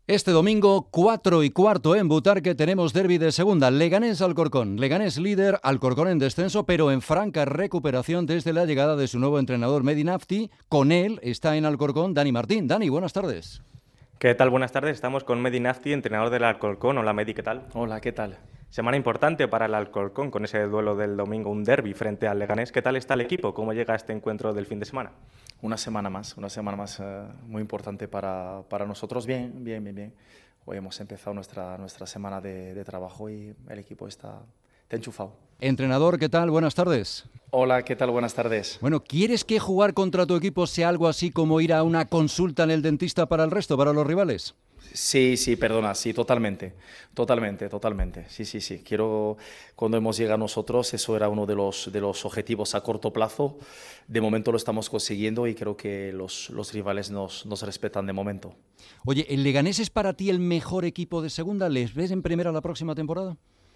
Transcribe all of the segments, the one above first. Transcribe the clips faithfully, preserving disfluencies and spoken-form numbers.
Este domingo, cuatro y cuarto en Butarque, tenemos derbi de segunda. Leganés-Alcorcón. Leganés líder, Alcorcón en descenso, pero en franca recuperación desde la llegada de su nuevo entrenador Mehdi Nafti. Con él está en Alcorcón Dani Martín. Dani, buenas tardes. ¿Qué tal? Buenas tardes. Estamos con Mehdi Nafti, entrenador del Alcorcón. Hola Mehdi, ¿qué tal? Hola, ¿qué tal? Semana importante para el Alcorcón con ese duelo del domingo, un derbi frente al Leganés. ¿Qué tal está el equipo? ¿Cómo llega este encuentro del fin de semana? Una semana más, una semana más uh, muy importante para, para nosotros. Bien, bien, bien, bien. Hoy hemos empezado nuestra, nuestra semana de, de trabajo y el equipo está, está enchufado. Entrenador, ¿qué tal? Buenas tardes. Hola, ¿qué tal? Buenas tardes. Bueno, ¿quieres que jugar contra tu equipo sea algo así como ir a una consulta en el dentista para el resto, para los rivales? Sí, sí, perdona, sí, totalmente, totalmente, totalmente. Sí, sí, sí. Quiero, cuando hemos llegado nosotros, eso era uno de los, de los objetivos a corto plazo. De momento lo estamos consiguiendo y creo que los, los rivales nos, nos respetan de momento. Oye, ¿el Leganés es para ti el mejor equipo de segunda? ¿Les ves en primera la próxima temporada?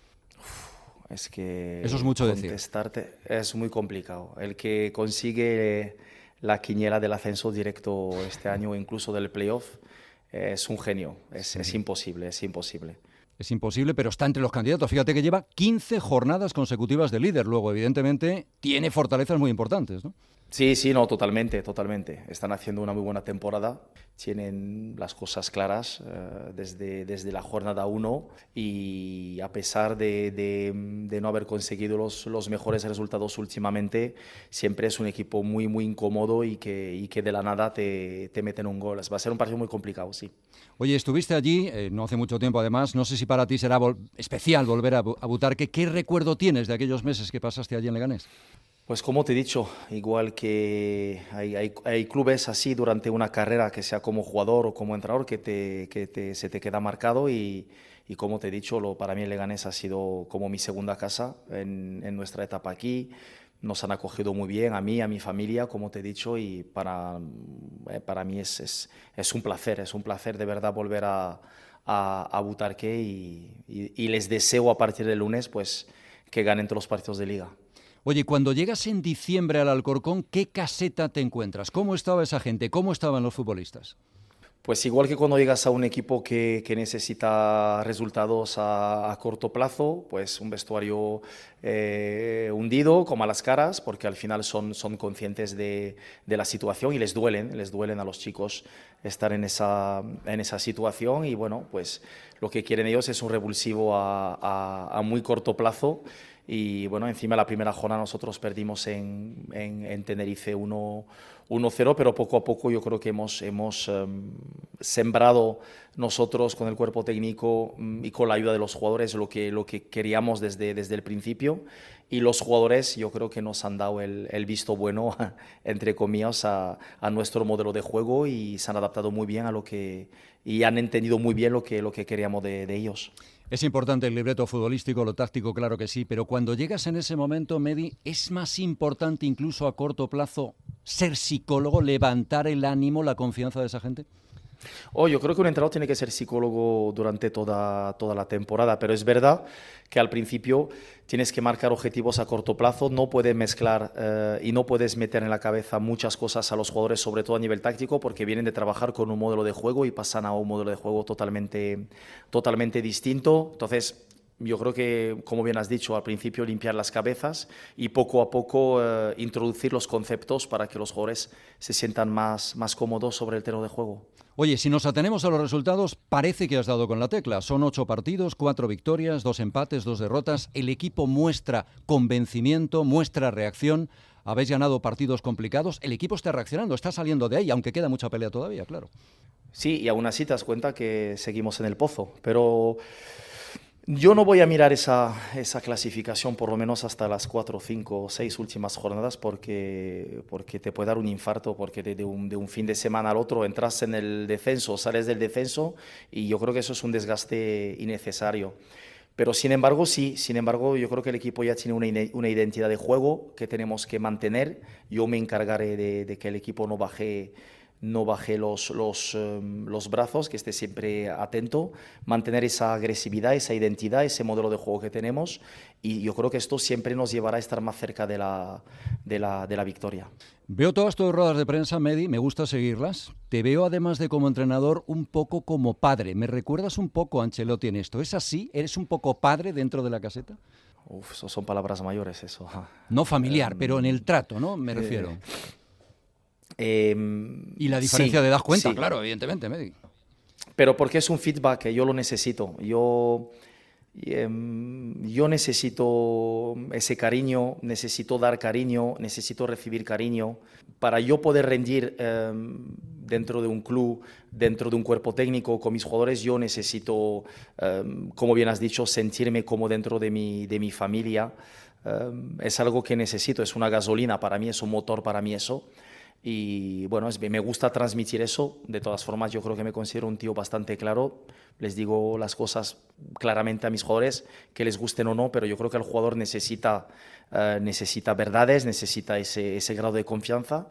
Uf, es que eso es mucho contestarte decir. Es muy complicado. El que consigue la quiniela del ascenso directo este año, incluso del playoff, es un genio, es, sí. es imposible, es imposible. Es imposible, pero está entre los candidatos. Fíjate que lleva quince jornadas consecutivas de líder. Luego, evidentemente, tiene fortalezas muy importantes, ¿no? Sí, sí, no, totalmente, totalmente. Están haciendo una muy buena temporada. Tienen las cosas claras uh, desde, desde la jornada uno y a pesar de, de, de no haber conseguido los, los mejores resultados últimamente, siempre es un equipo muy, muy incómodo y que, y que de la nada te, te meten un gol. Va a ser un partido muy complicado, sí. Oye, estuviste allí, eh, no hace mucho tiempo además, no sé si para ti será vol- especial volver a, a Butarque. ¿Qué recuerdo tienes de aquellos meses que pasaste allí en Leganés? Pues como te he dicho, igual que hay, hay, hay clubes así durante una carrera, que sea como jugador o como entrenador, que, te, que te, se te queda marcado y, y como te he dicho, lo, para mí el Leganés ha sido como mi segunda casa en, en nuestra etapa aquí. Nos han acogido muy bien, a mí, a mi familia, como te he dicho, y para, eh, para mí es, es, es un placer, es un placer de verdad volver a, a, a Butarque y, y, y les deseo a partir del lunes pues, que ganen todos los partidos de liga. Oye, cuando llegas en diciembre al Alcorcón, ¿qué caseta te encuentras? ¿Cómo estaba esa gente? ¿Cómo estaban los futbolistas? Pues igual que cuando llegas a un equipo que, que necesita resultados a, a corto plazo, pues un vestuario eh, hundido, con malas caras, porque al final son, son conscientes de, de la situación y les duelen, les duelen a los chicos estar en esa, en esa situación y bueno, pues lo que quieren ellos es un revulsivo a, a, a muy corto plazo. Y bueno, encima la primera jornada nosotros perdimos en, en, en Tenerife uno cero, pero poco a poco yo creo que hemos, hemos um, sembrado nosotros con el cuerpo técnico um, y con la ayuda de los jugadores lo que, lo que queríamos desde, desde el principio. Y los jugadores yo creo que nos han dado el, el visto bueno, entre comillas, a, a nuestro modelo de juego y se han adaptado muy bien a lo que, y han entendido muy bien lo que, lo que queríamos de, de ellos. Es importante el libreto futbolístico, lo táctico, claro que sí, pero cuando llegas en ese momento, Mehdi, ¿es más importante incluso a corto plazo ser psicólogo, levantar el ánimo, la confianza de esa gente? Oh, yo creo que un entrenador tiene que ser psicólogo durante toda, toda la temporada, pero es verdad que al principio tienes que marcar objetivos a corto plazo, no puedes mezclar eh, y no puedes meter en la cabeza muchas cosas a los jugadores, sobre todo a nivel táctico, porque vienen de trabajar con un modelo de juego y pasan a un modelo de juego totalmente, totalmente distinto. Entonces, yo creo que, como bien has dicho, al principio limpiar las cabezas y poco a poco eh, introducir los conceptos para que los jugadores se sientan más, más cómodos sobre el terreno de juego. Oye, si nos atenemos a los resultados, parece que has dado con la tecla. Son ocho partidos, cuatro victorias, dos empates, dos derrotas. El equipo muestra convencimiento, muestra reacción. Habéis ganado partidos complicados. El equipo está reaccionando, está saliendo de ahí, aunque queda mucha pelea todavía, claro. Sí, y aún así te das cuenta que seguimos en el pozo, pero yo no voy a mirar esa, esa clasificación por lo menos hasta las cuatro, cinco, seis últimas jornadas porque, porque te puede dar un infarto, porque de, de, un, de un fin de semana al otro entras en el descenso, sales del descenso y yo creo que eso es un desgaste innecesario. Pero sin embargo, sí, sin embargo, yo creo que el equipo ya tiene una, una identidad de juego que tenemos que mantener. Yo me encargaré de, de que el equipo no baje no baje los, los, um, los brazos, que esté siempre atento, mantener esa agresividad, esa identidad, ese modelo de juego que tenemos, y yo creo que esto siempre nos llevará a estar más cerca de la, de la, de la victoria. Veo todas tus ruedas de prensa, Medi, me gusta seguirlas. Te veo además de como entrenador un poco como padre. ¿Me recuerdas un poco a Ancelotti en esto? ¿Es así? ¿Eres un poco padre dentro de la caseta? Uf, eso son palabras mayores, eso. No familiar, um, pero en el trato, ¿no? Me refiero. Eh, eh, y la diferencia sí, de edad cuenta, sí. claro, evidentemente, Medi. Pero porque es un feedback que yo lo necesito. Yo, eh, yo necesito ese cariño, necesito dar cariño, necesito recibir cariño. Para yo poder rendir eh, dentro de un club, dentro de un cuerpo técnico con mis jugadores, yo necesito, eh, como bien has dicho, sentirme como dentro de mi, de mi familia. Eh, es algo que necesito, es una gasolina para mí, es un motor para mí eso. Y bueno, es, me gusta transmitir eso. De todas formas, yo creo que me considero un tío bastante claro. Les digo las cosas claramente a mis jugadores, que les gusten o no, pero yo creo que el jugador necesita, uh, necesita verdades, necesita ese, ese grado de confianza.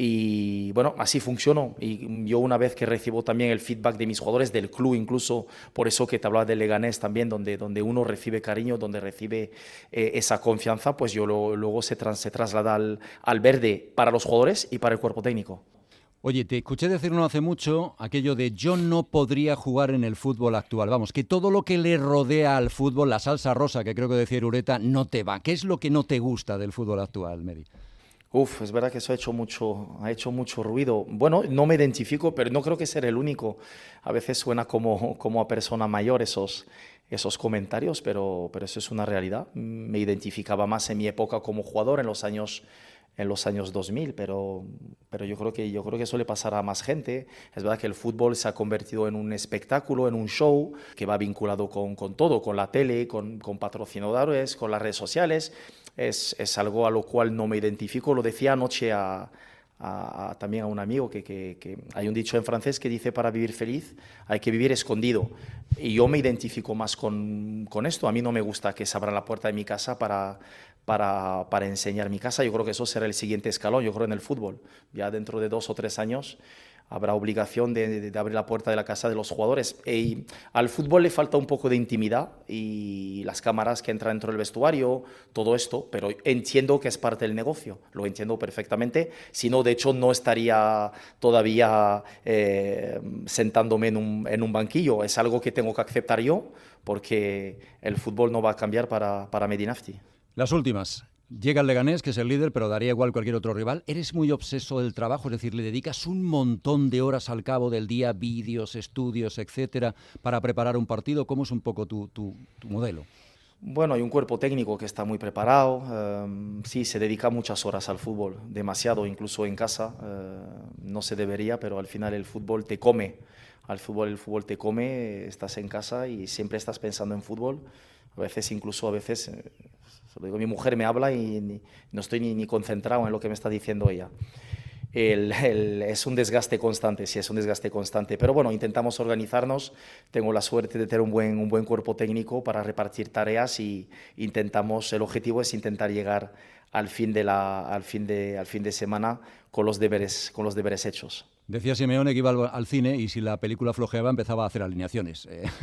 Y bueno, así funcionó. Y yo una vez que recibo también el feedback de mis jugadores, del club incluso, por eso que te hablaba del Leganés también, donde, donde uno recibe cariño, donde recibe eh, esa confianza, pues yo lo, luego se, trans, se traslada al, al verde para los jugadores y para el cuerpo técnico. Oye, te escuché decir no hace mucho aquello de yo no podría jugar en el fútbol actual. Vamos, que todo lo que le rodea al fútbol, la salsa rosa, que creo que decía Ureta, no te va. ¿Qué es lo que no te gusta del fútbol actual, Medi? Uf, es verdad que eso ha hecho mucho, ha hecho mucho ruido. Bueno, no me identifico, pero no creo que sea el único. A veces suena como, como a persona mayor esos, esos comentarios, pero, pero eso es una realidad. Me identificaba más en mi época como jugador en los años, en los años dos mil, pero, pero yo, creo que, yo creo que eso le pasará a más gente. Es verdad que el fútbol se ha convertido en un espectáculo, en un show que va vinculado con, con todo, con la tele, con, con patrocinadores, con las redes sociales. Es, es algo a lo cual no me identifico. Lo decía anoche a, a, a, también a un amigo que, que, que hay un dicho en francés que dice: para vivir feliz hay que vivir escondido. Y yo me identifico más con, con esto. A mí no me gusta que se abra la puerta de mi casa para, para, para enseñar mi casa. Yo creo que eso será el siguiente escalón, yo creo, en el fútbol. Ya dentro de dos o tres años habrá obligación de, de, de abrir la puerta de la casa de los jugadores. Y al fútbol le falta un poco de intimidad y las cámaras que entran dentro del vestuario, todo esto, pero entiendo que es parte del negocio, lo entiendo perfectamente. Si no, de hecho, no estaría todavía eh, sentándome en un, en un banquillo. Es algo que tengo que aceptar yo, porque el fútbol no va a cambiar para, para Medinafti. Las últimas. Llega el Leganés, que es el líder, pero daría igual cualquier otro rival. ¿Eres muy obseso del trabajo? Es decir, ¿le dedicas un montón de horas al cabo del día, vídeos, estudios, etcétera, para preparar un partido? ¿Cómo es un poco tu, tu, tu modelo? Bueno, hay un cuerpo técnico que está muy preparado. Um, sí, se dedica muchas horas al fútbol, demasiado, incluso en casa. Uh, no se debería, pero al final el fútbol te come. Al fútbol, el fútbol te come, estás en casa y siempre estás pensando en fútbol. A veces, incluso a veces... Eh, Digo, mi mujer me habla y ni, no estoy ni, ni concentrado en lo que me está diciendo ella. El, el, es un desgaste constante, sí, es un desgaste constante. Pero bueno, intentamos organizarnos. Tengo la suerte de tener un buen, un buen cuerpo técnico para repartir tareas y intentamos, el objetivo es intentar llegar al fin de, la, al fin de, al fin de semana con los deberes, con los deberes hechos. Decía Simeone que iba al, al cine y si la película flojeaba empezaba a hacer alineaciones.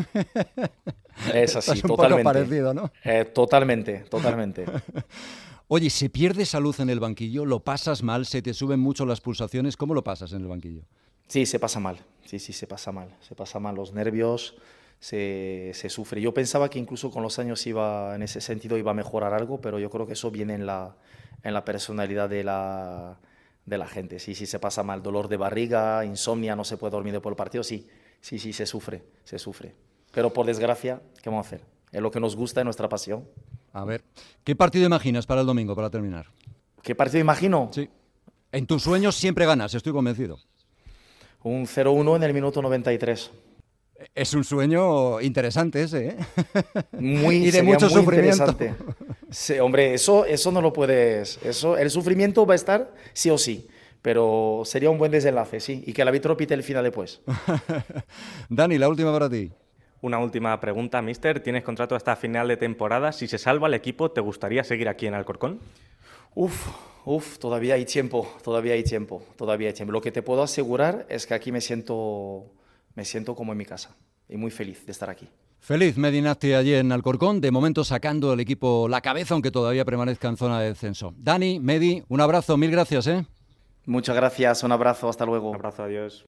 Es así, es un totalmente. Poco parecido, ¿no? Eh, totalmente, totalmente. Oye, ¿se pierde salud en el banquillo? ¿Lo pasas mal? ¿Se te suben mucho las pulsaciones? ¿Cómo lo pasas en el banquillo? Sí, se pasa mal. Sí, sí, se pasa mal. Se pasa mal los nervios, se, se sufre. Yo pensaba que incluso con los años iba, en ese sentido iba a mejorar algo, pero yo creo que eso viene en la, en la personalidad de la... de la gente. Sí, sí, se pasa mal, dolor de barriga, insomnia, no se puede dormir después del partido, sí, sí, sí, se sufre, se sufre. Pero por desgracia, ¿qué vamos a hacer? Es lo que nos gusta, es nuestra pasión. A ver, ¿qué partido imaginas para el domingo, para terminar? ¿Qué partido imagino? Sí. En tus sueños siempre ganas, estoy convencido. Un cero uno en el minuto noventa y tres. Es un sueño interesante ese, ¿eh? Muy, y de mucho muy sufrimiento. Interesante. Sí, hombre, eso, eso no lo puedes... Eso, el sufrimiento va a estar sí o sí, pero sería un buen desenlace, sí, y que el árbitro pite el final después. Dani, la última para ti. Una última pregunta, míster. ¿Tienes contrato hasta final de temporada? Si se salva el equipo, ¿te gustaría seguir aquí en Alcorcón? Uf, uf, todavía hay tiempo, todavía hay tiempo, todavía hay tiempo. Lo que te puedo asegurar es que aquí me siento, me siento como en mi casa y muy feliz de estar aquí. Feliz Medinacti allí en Alcorcón, de momento sacando el equipo la cabeza, aunque todavía permanezca en zona de descenso. Dani, Medi, un abrazo, mil gracias, ¿eh? Muchas gracias, un abrazo, hasta luego. Un abrazo, adiós.